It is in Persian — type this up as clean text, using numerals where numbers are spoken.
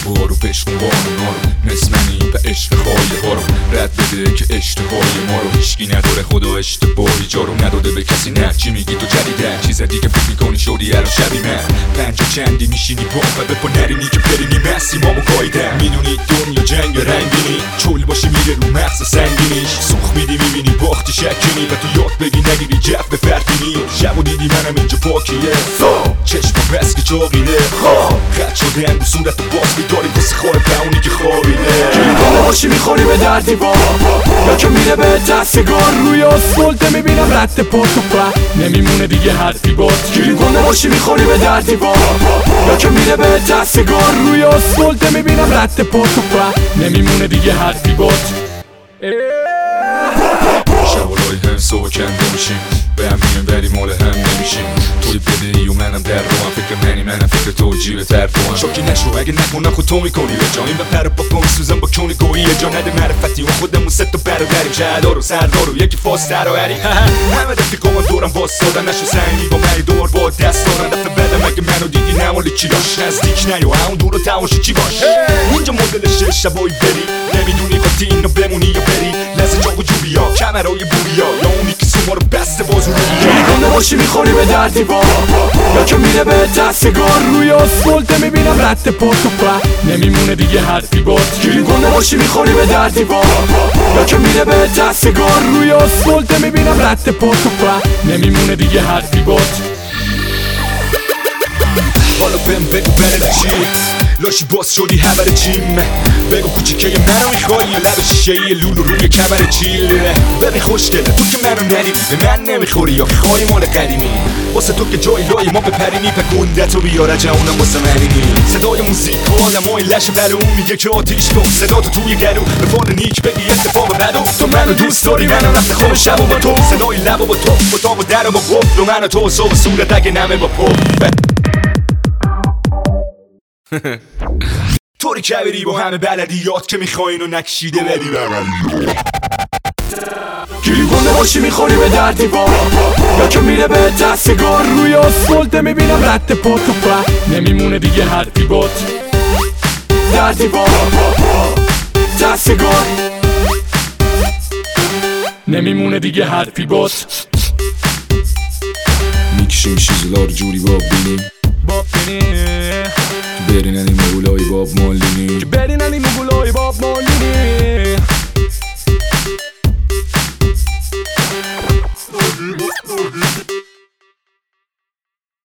بارو بشکن بانونا رو مثل منی به عشق خواهی ها رو رد بده که اشتهای ما رو هیچکی نداره خدا اشتباهی جارو نداده به کسی نه چی میگی تو جدیدن چیز دیگه فکر میکنی شدی الان شبی من پنجا چندی میشینی با و بپا نرینی که برینی مسی مامو گایدن میدونی دنیا جنگ رنگینی چول باشی میره رو مغز سنگینیش سوخ میدی میبینی باختی شکنی و تو یاد بگی نگیری جف به فرقینی شب و دیدی منم اینجا پاکیه چشم بس که چاقیده خط شده انگو صورت و باز بیداری واسه خواه بهونی که خوابیده گیرگانه باشی میخوری به در دیوار یا که میره به دستگار روی آسفالت میبینم رد پات و په نمیمونه دیگه حرفی باد گیرگانه باشی میخوری به در دیوار یا که میره به دستگار روی آسفالت میبینم رد پات و په نمیمونه دیگه حرفی باد شوالای هم صبح کنده میشیم به هم میریم ولی مال هم نمیشیم توی بده ای و منم در رو هم فکر منم فکر تو جیب تر رو هم شاکی نشو اگه نکنم خود تو میکنی به جا این به پر با کن سوزن با کونی گویی جا نده معرفتی و خودمون ست و برادریم شهدار و سردار و یکی فاستر و هری همه رفیقامون دورم واسادن نشو سنگی با من دور با دست دارن دفعه بدم اگه منو دیدی نمالی چی داشت نزدیک نیا همون دور و تماشی چی باش اینجا مدل شبایی بری نمیدونی خودی اینو بمونی یا بری لحظه جا و جوبیا کمرای بوبیا یا اونی که سوما رو بسته بازو رو گیرگانه باشی میخوری به در دیوار یا که میره به دستگار روی آسفالت میبینم رد پات و په نمیمونه دیگه حرفی باد گیرگانه باشی میخوری به در دیوار یا که میره به دستگار روی آسفالت میبینم رد پات و په نمیمونه دیگه حرفی باد حالا بهم بگو بره چی لاشی باز شدی همه جیم بگو کوچیکه منو میخوایی لب شیشه لولو روی کمر چیل ببین خوشگله تو که منو ندیدی به من نمیخوری یا خواهی مال قدیمی واسه تو که جای لای ما بپرینی په گندتو بیاره جوانم واسه مرینی صدای موزیک و آدمای لش بلو میگه که آتیش کن صدا تو توی گلو به فال نیک بگی اتفاق بدو تو منو دوست داری منو رفت خواب شب و با تو صدای لب و با تو با تا و در و با قفل و منو تو صبح صورت اگه نمه با پف طوری که بری با همه بلدیات که میخواین و نکشیده بدی بغلی گیرگانه باشی میخوری به در دیوار یا که میره به دستگار روی آسفالت میبینم رد پات و په نمیمونه دیگه حرفی باد در دیوار دستگار نمیمونه دیگه حرفی باد میکشیم شیزلار جوری باب بینیم برینن این مغولای باب مالینی برینن این مغولای باب مالینی